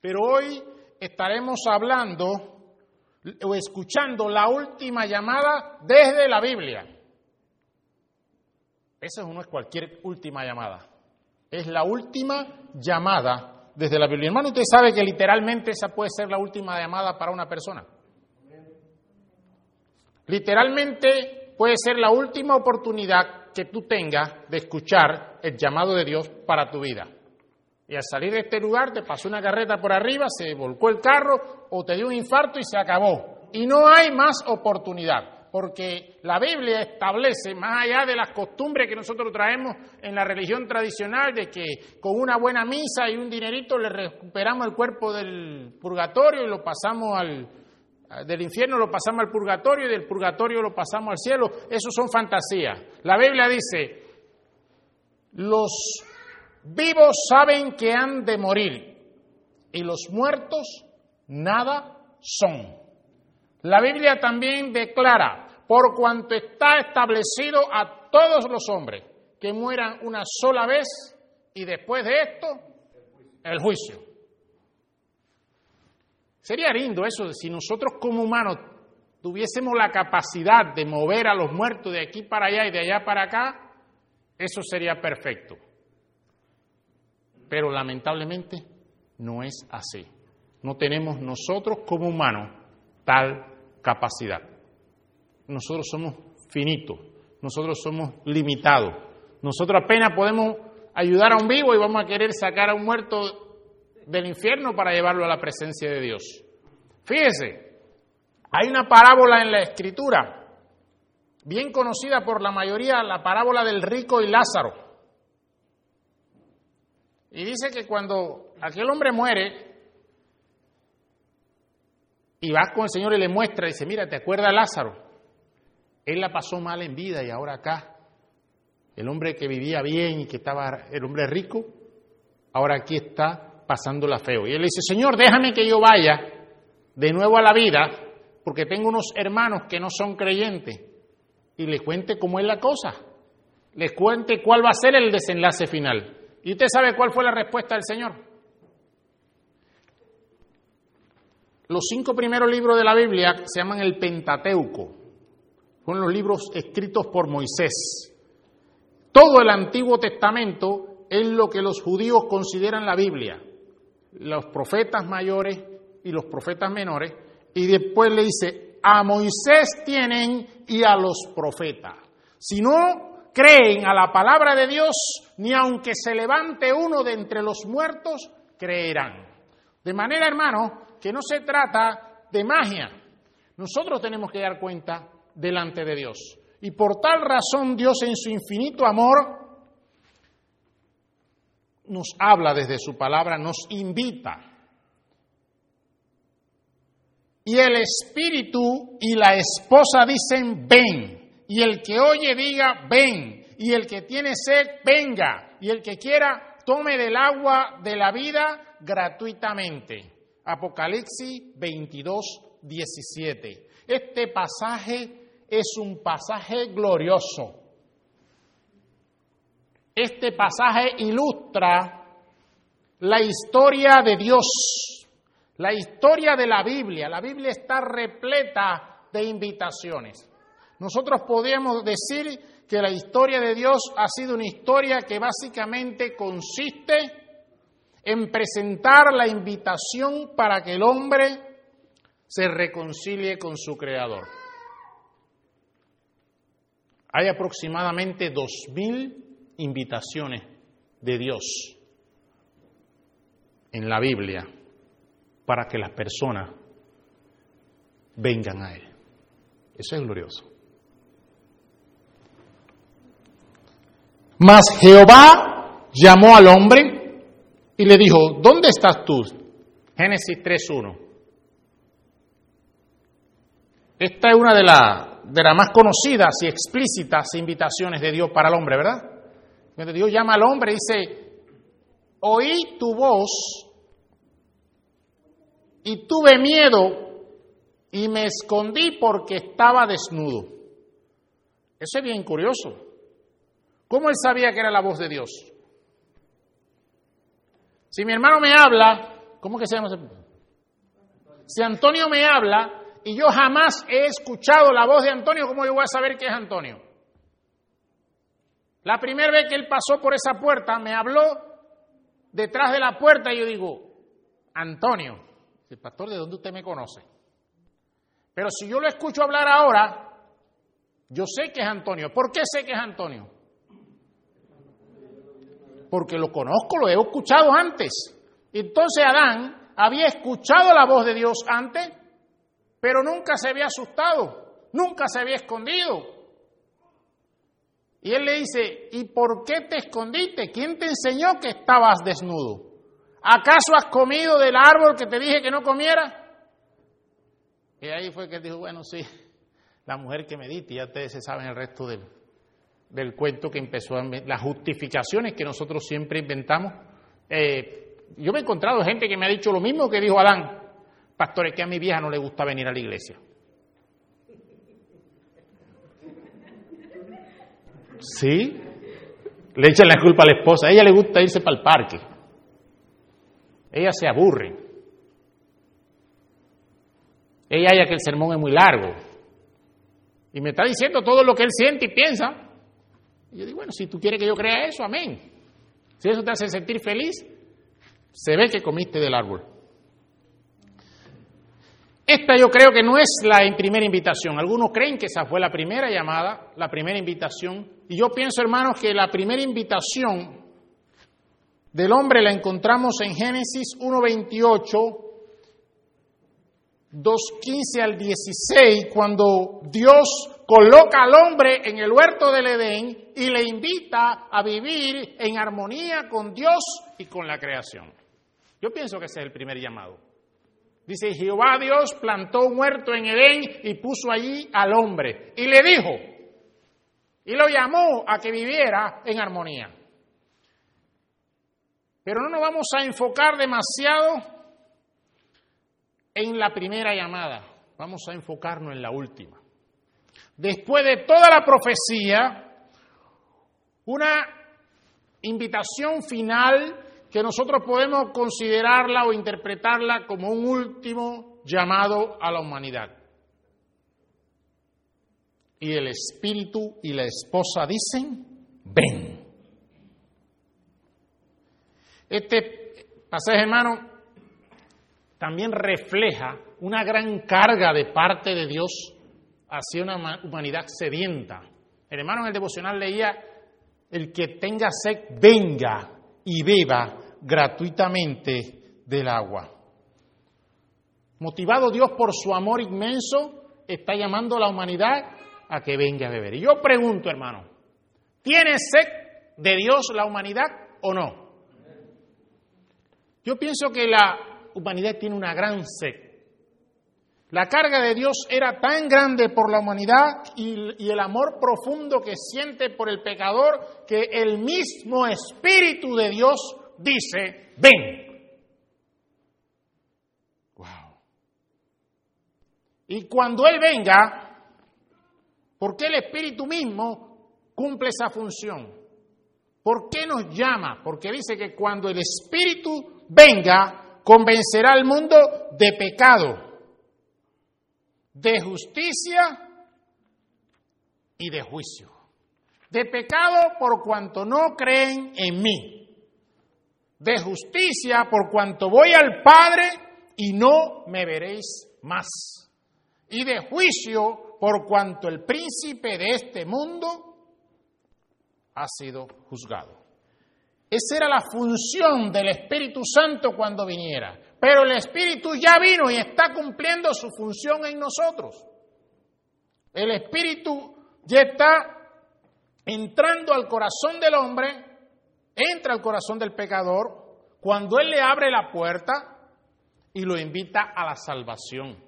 Pero hoy estaremos hablando o escuchando la última llamada desde la Biblia. Esa no es cualquier última llamada, es la última llamada desde la Biblia. Hermano, usted sabe que literalmente esa puede ser la última llamada para una persona. Literalmente puede ser la última oportunidad que tú tengas de escuchar el llamado de Dios para tu vida. Y al salir de este lugar te pasó una carreta por arriba, se volcó el carro o te dio un infarto y se acabó. Y no hay más oportunidad, porque la Biblia establece, más allá de las costumbres que nosotros traemos en la religión tradicional, de que con una buena misa y un dinerito le recuperamos el cuerpo del purgatorio y lo pasamos del infierno lo pasamos al purgatorio y del purgatorio lo pasamos al cielo. Eso son fantasías. La Biblia dice, los vivos saben que han de morir y los muertos nada son. La Biblia también declara, por cuanto está establecido a todos los hombres que mueran una sola vez y después de esto, el juicio. Sería lindo eso, si nosotros como humanos tuviésemos la capacidad de mover a los muertos de aquí para allá y de allá para acá, eso sería perfecto. Pero lamentablemente no es así. No tenemos nosotros como humanos tal capacidad. Nosotros somos finitos, nosotros somos limitados. Nosotros apenas podemos ayudar a un vivo y vamos a querer sacar a un muerto del infierno para llevarlo a la presencia de Dios. Fíjese, hay una parábola en la Escritura, bien conocida por la mayoría, la parábola del rico y Lázaro. Y dice que cuando aquel hombre muere y vas con el Señor y le muestra, dice, mira, ¿te acuerdas de Lázaro? Él la pasó mal en vida y ahora acá, el hombre que vivía bien y que estaba, el hombre rico, ahora aquí está pasándola feo. Y él dice, Señor, déjame que yo vaya de nuevo a la vida, porque tengo unos hermanos que no son creyentes, y les cuente cómo es la cosa, les cuente cuál va a ser el desenlace final. ¿Y usted sabe cuál fue la respuesta del Señor? Los 5 primeros libros de la Biblia se llaman el Pentateuco, son los libros escritos por Moisés. Todo el Antiguo Testamento es lo que los judíos consideran la Biblia, los profetas mayores y los profetas menores, y después le dice, a Moisés tienen y a los profetas. Si no creen a la palabra de Dios, ni aunque se levante uno de entre los muertos, creerán. De manera, hermano, que no se trata de magia. Nosotros tenemos que dar cuenta delante de Dios. Y por tal razón Dios en su infinito amor nos habla desde su palabra, nos invita. Y el espíritu y la esposa dicen ven. Y el que oye diga ven. Y el que tiene sed venga. Y el que quiera tome del agua de la vida gratuitamente. Apocalipsis 22, 17. Este pasaje es un pasaje glorioso. Este pasaje ilustra la historia de Dios, la historia de la Biblia. La Biblia está repleta de invitaciones. Nosotros podríamos decir que la historia de Dios ha sido una historia que básicamente consiste en presentar la invitación para que el hombre se reconcilie con su Creador. Hay aproximadamente 2,000 invitaciones de Dios en la Biblia para que las personas vengan a Él. Eso es glorioso. Mas Jehová llamó al hombre y le dijo, ¿dónde estás tú? Génesis 3:1. Esta es una de las más conocidas y explícitas invitaciones de Dios para el hombre, ¿verdad? Cuando Dios llama al hombre, dice, oí tu voz y tuve miedo y me escondí porque estaba desnudo. Eso es bien curioso. ¿Cómo él sabía que era la voz de Dios? Si mi hermano me habla ¿Cómo que se llama ese? Si Antonio me habla y yo jamás he escuchado la voz de Antonio, ¿cómo yo voy a saber que es Antonio? La primera vez que él pasó por esa puerta, me habló detrás de la puerta y yo digo, Antonio, el pastor, ¿de dónde usted me conoce? Pero si yo lo escucho hablar ahora, yo sé que es Antonio. ¿Por qué sé que es Antonio? Porque lo conozco, lo he escuchado antes. Entonces Adán había escuchado la voz de Dios antes, pero nunca se había asustado, nunca se había escondido. Y él le dice, ¿y por qué te escondiste? ¿Quién te enseñó que estabas desnudo? ¿Acaso has comido del árbol que te dije que no comieras? Y ahí fue que él dijo, bueno, sí, la mujer que me diste, ya ustedes se saben el resto del cuento que empezó, las justificaciones que nosotros siempre inventamos. Yo me he encontrado gente que me ha dicho lo mismo que dijo Adán, pastor, es que a mi vieja no le gusta venir a la iglesia. Sí, le echan la culpa a la esposa, a ella le gusta irse para el parque, ella se aburre, ella halla que el sermón es muy largo, y me está diciendo todo lo que él siente y piensa, y yo digo, bueno, si tú quieres que yo crea eso, amén, si eso te hace sentir feliz, se ve que comiste del árbol. Esta yo creo que no es la primera invitación. Algunos creen que esa fue la primera llamada, la primera invitación. Y yo pienso, hermanos, que la primera invitación del hombre la encontramos en Génesis 1:28, 2:15 al 16, cuando Dios coloca al hombre en el huerto del Edén y le invita a vivir en armonía con Dios y con la creación. Yo pienso que ese es el primer llamado. Dice, Jehová Dios plantó un huerto en Edén y puso allí al hombre. Y le dijo, y lo llamó a que viviera en armonía. Pero no nos vamos a enfocar demasiado en la primera llamada. Vamos a enfocarnos en la última. Después de toda la profecía, una invitación final que nosotros podemos considerarla o interpretarla como un último llamado a la humanidad. Y el espíritu y la esposa dicen, ven. Este pasaje, hermano, también refleja una gran carga de parte de Dios hacia una humanidad sedienta. El hermano en el devocional leía, el que tenga sed, venga y beba gratuitamente del agua. Motivado Dios por su amor inmenso, está llamando a la humanidad a que venga a beber. Y yo pregunto, hermano, ¿tiene sed de Dios la humanidad o no? Yo pienso que la humanidad tiene una gran sed. La carga de Dios era tan grande por la humanidad y el amor profundo que siente por el pecador que el mismo Espíritu de Dios dice, ven. Wow. Y cuando Él venga, ¿por qué el Espíritu mismo cumple esa función? ¿Por qué nos llama? Porque dice que cuando el Espíritu venga, convencerá al mundo de pecado, de justicia y de juicio. De pecado por cuanto no creen en mí. De justicia por cuanto voy al Padre y no me veréis más. Y de juicio por cuanto el príncipe de este mundo ha sido juzgado. Esa era la función del Espíritu Santo cuando viniera. Pero el Espíritu ya vino y está cumpliendo su función en nosotros. El Espíritu ya está entrando al corazón del hombre, entra al corazón del pecador, cuando Él le abre la puerta y lo invita a la salvación.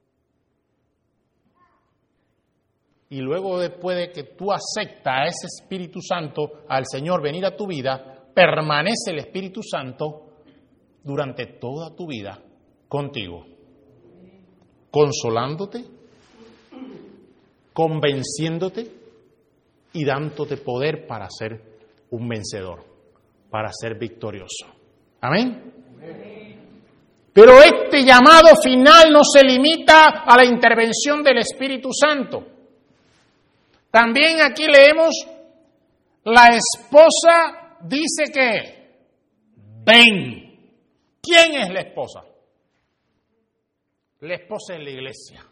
Y luego, después de que tú aceptas a ese Espíritu Santo, al Señor venir a tu vida, permanece el Espíritu Santo durante toda tu vida contigo, consolándote, convenciéndote y dándote poder para ser un vencedor, para ser victorioso. Amén. Pero este llamado final no se limita a la intervención del Espíritu Santo. También aquí leemos, la esposa dice que, ven. ¿Quién es la esposa? La esposa es la iglesia.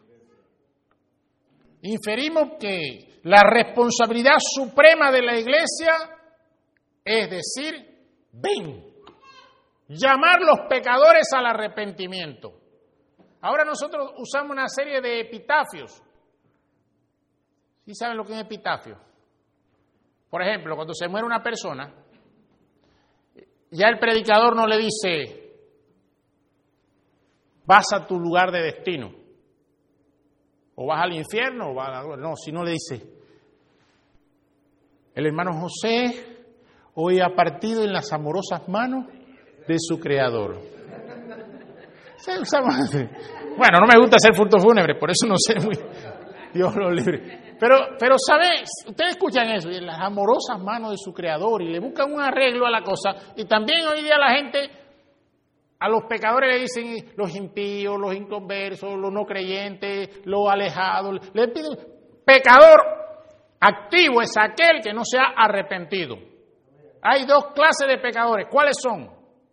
Inferimos que la responsabilidad suprema de la iglesia es decir, ven, llamar los pecadores al arrepentimiento. Ahora nosotros usamos una serie de epitafios. ¿Sí saben lo que es epitafio? Por ejemplo, cuando se muere una persona, ya el predicador no le dice, vas a tu lugar de destino, o vas al infierno, o vas a la gloria. No, sino le dice, el hermano José hoy ha partido en las amorosas manos de su Creador. Bueno, no me gusta hacer culto fúnebre, por eso no sé muy... Dios lo libre. Pero ¿sabes? Ustedes escuchan eso, en las amorosas manos de su Creador, y le buscan un arreglo a la cosa. Y también hoy día la gente, a los pecadores le dicen los impíos, los inconversos, los no creyentes, los alejados. Le piden, pecador activo es aquel que no se ha arrepentido. Hay dos clases de pecadores. ¿Cuáles son?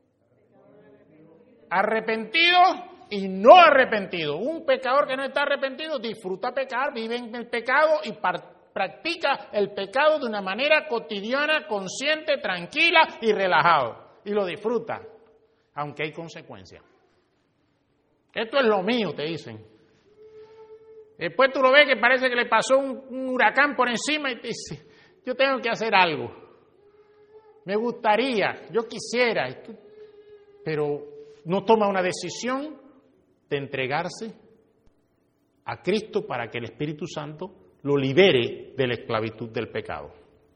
Arrepentidos y no arrepentidos. Un pecador que no está arrepentido disfruta pecar, vive en el pecado y practica el pecado de una manera cotidiana, consciente, tranquila y relajado. Y lo disfruta, aunque hay consecuencias. Esto es lo mío, te dicen. Después tú lo ves que parece que le pasó un huracán por encima y te dice, yo tengo que hacer algo. Me gustaría, yo quisiera, pero no toma una decisión de entregarse a Cristo para que el Espíritu Santo lo libere de la esclavitud del pecado.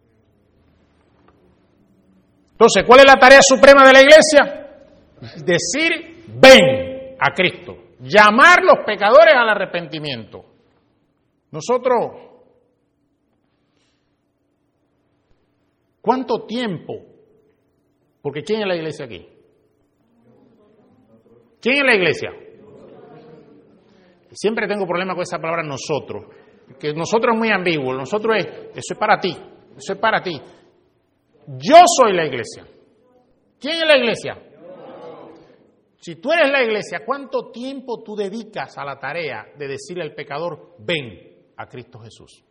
Entonces, ¿cuál es la tarea suprema de la iglesia? Decir, ven a Cristo, llamar los pecadores al arrepentimiento. Nosotros, ¿cuánto tiempo? Porque ¿quién es la iglesia aquí? ¿Quién es la iglesia? Siempre tengo problemas con esa palabra nosotros, que nosotros es muy ambiguo, nosotros es, eso es para ti, eso es para ti. Yo soy la iglesia. ¿Quién es la iglesia? Si tú eres la iglesia, ¿cuánto tiempo tú dedicas a la tarea de decirle al pecador, ven a Cristo Jesús?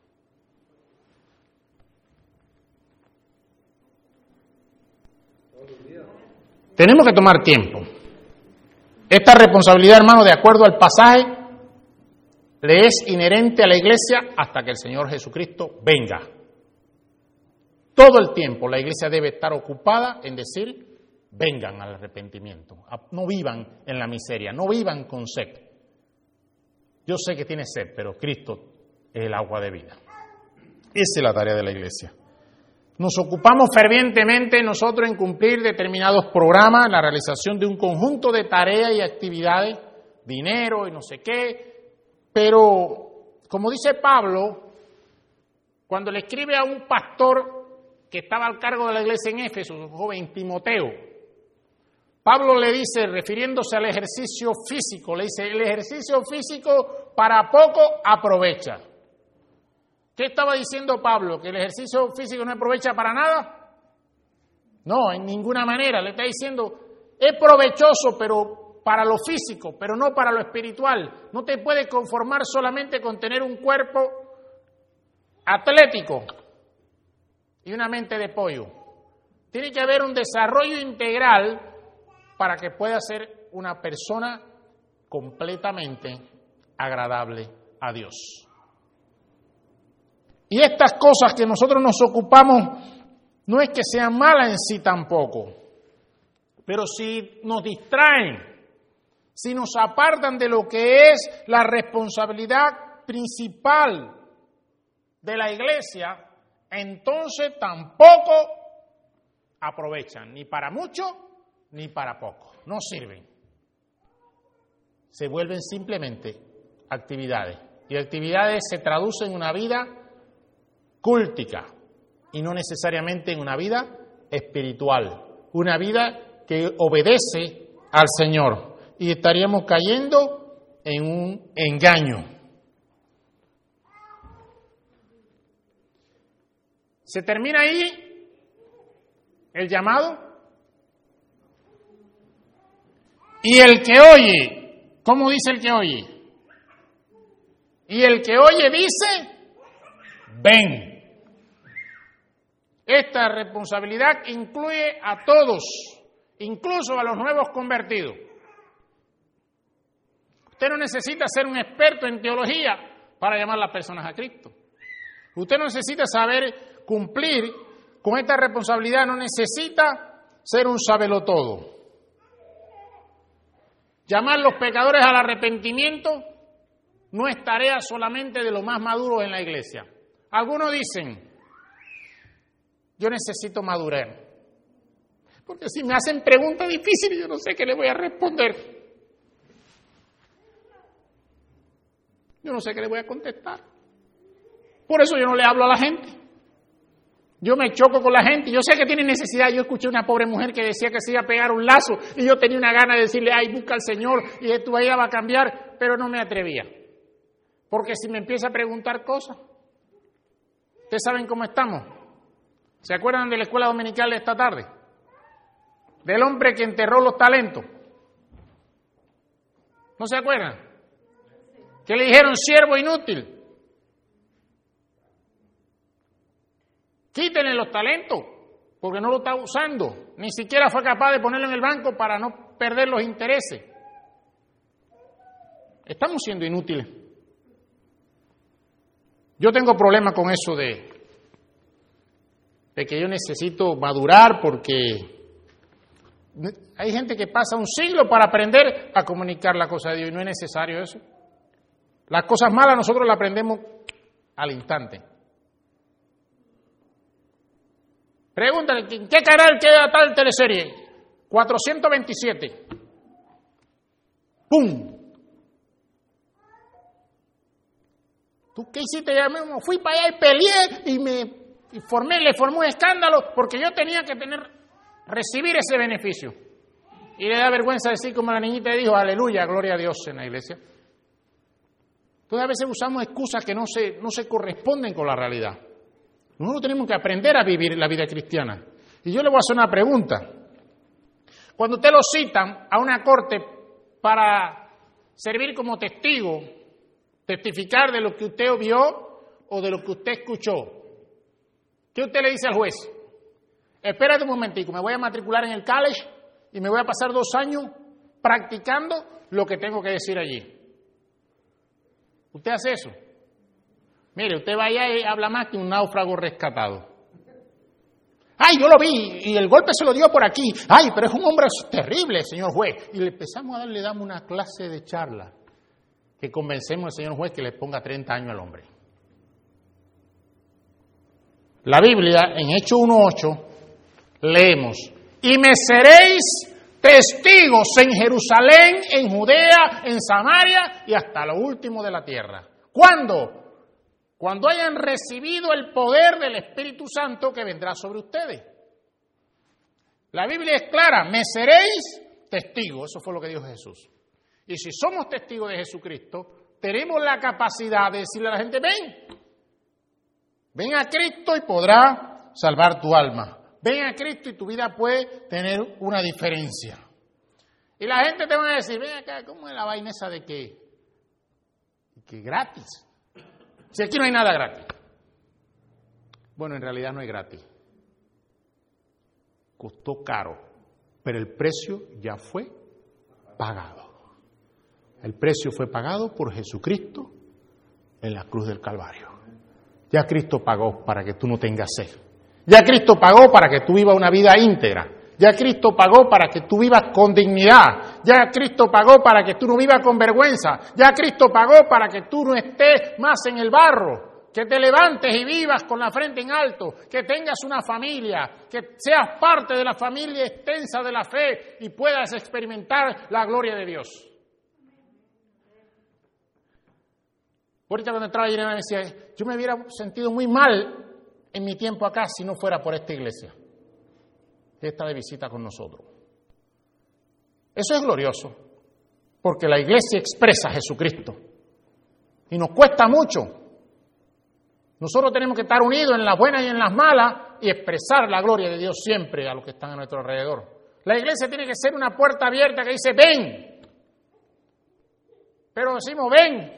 Tenemos que tomar tiempo. Esta responsabilidad, hermano, de acuerdo al pasaje, le es inherente a la iglesia hasta que el Señor Jesucristo venga. Todo el tiempo la iglesia debe estar ocupada en decir, vengan al arrepentimiento. No vivan en la miseria, no vivan con sed. Yo sé que tiene sed, pero Cristo es el agua de vida. Esa es la tarea de la iglesia. Nos ocupamos fervientemente nosotros en cumplir determinados programas, la realización de un conjunto de tareas y actividades, dinero y no sé qué, pero como dice Pablo, cuando le escribe a un pastor que estaba al cargo de la iglesia en Éfeso, un joven Timoteo, Pablo le dice, refiriéndose al ejercicio físico, le dice, el ejercicio físico para poco aprovecha. ¿Qué estaba diciendo Pablo? ¿Que el ejercicio físico no aprovecha para nada? No, en ninguna manera. Le está diciendo, es provechoso, pero para lo físico, pero no para lo espiritual. No te puedes conformar solamente con tener un cuerpo atlético y una mente de pollo. Tiene que haber un desarrollo integral para que pueda ser una persona completamente agradable a Dios. Y estas cosas que nosotros nos ocupamos no es que sean malas en sí tampoco, pero si nos distraen, si nos apartan de lo que es la responsabilidad principal de la iglesia, entonces tampoco aprovechan, ni para mucho ni para poco, no sirven. Se vuelven simplemente actividades, y actividades se traducen en una vida cúltica y no necesariamente en una vida espiritual, una vida que obedece al Señor. y estaríamos cayendo en un engaño. ¿Se termina ahí el llamado? Y el que oye, ¿cómo dice el que oye? Y el que oye dice, ven. Esta responsabilidad incluye a todos, incluso a los nuevos convertidos. Usted no necesita ser un experto en teología para llamar a las personas a Cristo. Usted no necesita saber cumplir con esta responsabilidad, no necesita ser un sabelotodo. Llamar a los pecadores al arrepentimiento no es tarea solamente de los más maduros en la iglesia. Algunos dicen, yo necesito madurar, porque si me hacen preguntas difíciles yo no sé qué le voy a responder. Yo no sé qué le voy a contestar. Por eso yo no le hablo a la gente. Yo me choco con la gente, yo sé que tiene necesidad. Yo escuché una pobre mujer que decía que se iba a pegar un lazo y yo tenía una gana de decirle, ay, busca al Señor y tu vida va a cambiar, pero no me atrevía. Porque si me empieza a preguntar cosas, ¿ustedes saben cómo estamos? ¿Se acuerdan de la escuela dominical de esta tarde? Del hombre que enterró los talentos. ¿No se acuerdan? Que le dijeron siervo inútil. Quítenle los talentos, porque no lo está usando. Ni siquiera fue capaz de ponerlo en el banco para no perder los intereses. Estamos siendo inútiles. Yo tengo problemas con eso de que yo necesito madurar, porque hay gente que pasa un siglo para aprender a comunicar la cosa de Dios y no es necesario eso. Las cosas malas nosotros las aprendemos al instante. Pregúntale, ¿en qué canal queda tal teleserie? 427. ¡Pum! ¿Tú qué hiciste? Ya mismo fui para allá y peleé y le formé un escándalo porque yo tenía que recibir ese beneficio. Y le da vergüenza decir como la niñita dijo, aleluya, gloria a Dios en la iglesia. Entonces a veces usamos excusas que no se corresponden con la realidad. Nosotros tenemos que aprender a vivir la vida cristiana. Y yo le voy a hacer una pregunta. Cuando usted lo citan a una corte para servir como testigo, testificar de lo que usted vio o de lo que usted escuchó, ¿qué usted le dice al juez? Espérate un momentico, me voy a matricular en el college y me voy a pasar 2 años practicando lo que tengo que decir allí. ¿Usted hace eso? Mire, usted vaya y habla más que un náufrago rescatado. ¡Ay, yo lo vi! Y el golpe se lo dio por aquí. ¡Ay, pero es un hombre terrible, señor juez! Y le empezamos le damos una clase de charla que convencemos al señor juez que le ponga 30 años al hombre. La Biblia, en Hechos 1:8, leemos, y me seréis testigos en Jerusalén, en Judea, en Samaria y hasta lo último de la tierra. ¿Cuándo? Cuando hayan recibido el poder del Espíritu Santo que vendrá sobre ustedes. La Biblia es clara, me seréis testigos, eso fue lo que dijo Jesús. Y si somos testigos de Jesucristo, tenemos la capacidad de decirle a la gente, ven a Cristo y podrá salvar tu alma. Ven a Cristo y tu vida puede tener una diferencia. Y la gente te va a decir, ven acá, ¿cómo es la vaina esa de que gratis? Si aquí no hay nada gratis. Bueno, en realidad no es gratis. Costó caro, pero el precio ya fue pagado. El precio fue pagado por Jesucristo en la cruz del Calvario. Ya Cristo pagó para que tú no tengas sed. Ya Cristo pagó para que tú vivas una vida íntegra. Ya Cristo pagó para que tú vivas con dignidad. Ya Cristo pagó para que tú no vivas con vergüenza. Ya Cristo pagó para que tú no estés más en el barro. Que te levantes y vivas con la frente en alto. Que tengas una familia. Que seas parte de la familia extensa de la fe y puedas experimentar la gloria de Dios. Ahorita cuando entraba Irene me decía, yo me hubiera sentido muy mal en mi tiempo acá si no fuera por esta iglesia. Está de visita con nosotros. Eso es glorioso. Porque la iglesia expresa a Jesucristo. Y nos cuesta mucho. Nosotros tenemos que estar unidos en las buenas y en las malas y expresar la gloria de Dios siempre a los que están a nuestro alrededor. La iglesia tiene que ser una puerta abierta que dice, ven. Pero decimos, ven.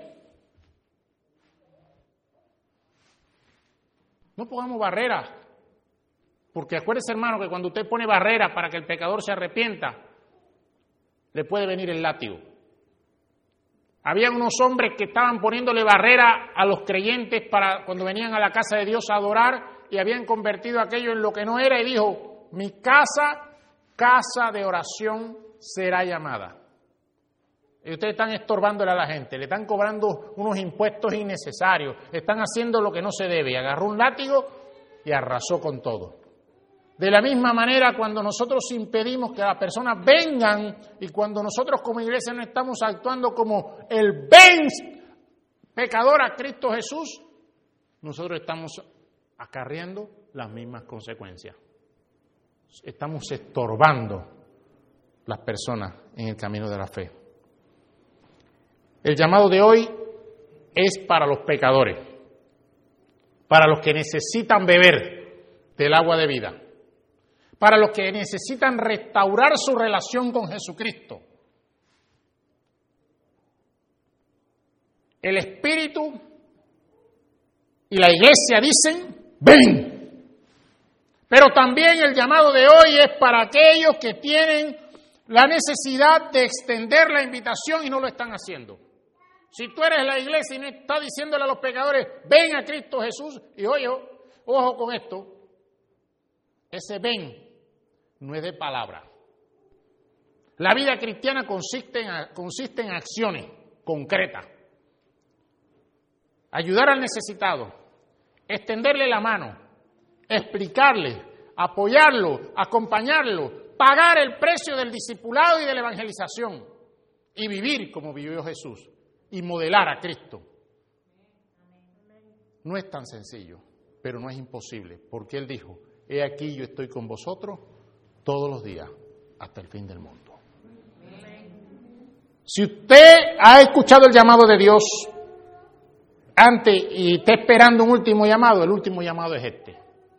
No pongamos barreras. Porque acuérdese, hermano, que cuando usted pone barreras para que el pecador se arrepienta, le puede venir el látigo. Había unos hombres que estaban poniéndole barrera a los creyentes para cuando venían a la casa de Dios a adorar y habían convertido aquello en lo que no era y dijo, mi casa, casa de oración será llamada. Y ustedes están estorbándole a la gente, le están cobrando unos impuestos innecesarios, están haciendo lo que no se debe. Agarró un látigo y arrasó con todo. De la misma manera, cuando nosotros impedimos que las personas vengan y cuando nosotros como iglesia no estamos actuando como el ven pecador a Cristo Jesús, nosotros estamos acarreando las mismas consecuencias. Estamos estorbando las personas en el camino de la fe. El llamado de hoy es para los pecadores, para los que necesitan beber del agua de vida, para los que necesitan restaurar su relación con Jesucristo. El Espíritu y la Iglesia dicen, ven. Pero también el llamado de hoy es para aquellos que tienen la necesidad de extender la invitación y no lo están haciendo. Si tú eres la iglesia y no estás diciéndole a los pecadores, ven a Cristo Jesús, y oye, ojo con esto, ese ven no es de palabra. La vida cristiana consiste en acciones concretas. Ayudar al necesitado, extenderle la mano, explicarle, apoyarlo, acompañarlo, pagar el precio del discipulado y de la evangelización y vivir como vivió Jesús y modelar a Cristo. No es tan sencillo, pero no es imposible, porque Él dijo, he aquí yo estoy con vosotros todos los días hasta el fin del mundo. Si usted ha escuchado el llamado de Dios antes y está esperando un último llamado, el último llamado es este.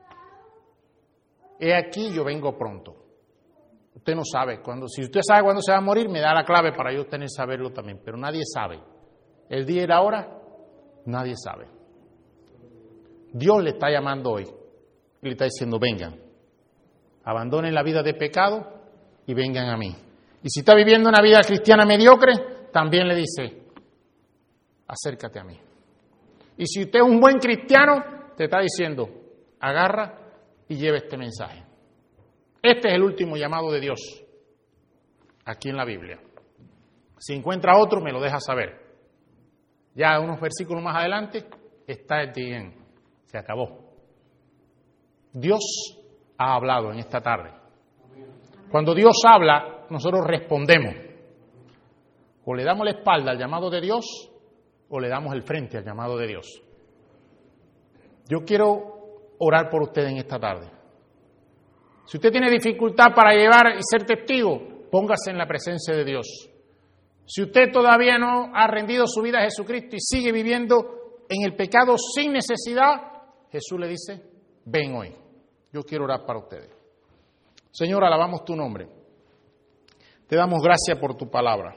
He aquí yo vengo pronto. Usted no sabe cuándo. Si usted sabe cuándo se va a morir, me da la clave para yo tener que saberlo también, pero nadie sabe. El día y la hora, nadie sabe. Dios le está llamando hoy y le está diciendo, vengan, abandonen la vida de pecado y vengan a mí. Y si está viviendo una vida cristiana mediocre, también le dice, acércate a mí. Y si usted es un buen cristiano, te está diciendo, agarra y lleva este mensaje. Este es el último llamado de Dios, aquí en la Biblia. Si encuentra otro, me lo deja saber. Ya unos versículos más adelante, está el bien. Se acabó. Dios ha hablado en esta tarde. Cuando Dios habla, nosotros respondemos. O le damos la espalda al llamado de Dios, o le damos el frente al llamado de Dios. Yo quiero orar por usted en esta tarde. Si usted tiene dificultad para llevar y ser testigo, póngase en la presencia de Dios. Si usted todavía no ha rendido su vida a Jesucristo y sigue viviendo en el pecado sin necesidad, Jesús le dice, ven hoy. Yo quiero orar para ustedes. Señor, alabamos tu nombre. Te damos gracias por tu palabra.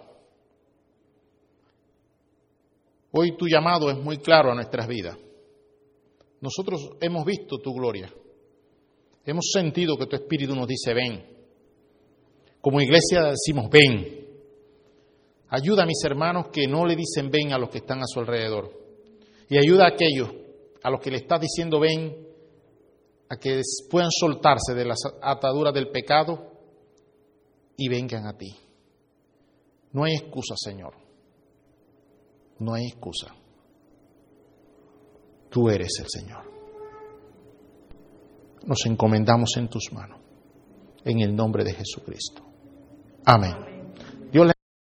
Hoy tu llamado es muy claro a nuestras vidas. Nosotros hemos visto tu gloria. Hemos sentido que tu Espíritu nos dice, ven. Como iglesia decimos, ven. Ayuda a mis hermanos que no le dicen ven a los que están a su alrededor. Y ayuda a aquellos a los que le estás diciendo ven, a que puedan soltarse de las ataduras del pecado y vengan a ti. No hay excusa, Señor. No hay excusa. Tú eres el Señor. Nos encomendamos en tus manos, en el nombre de Jesucristo. Amén.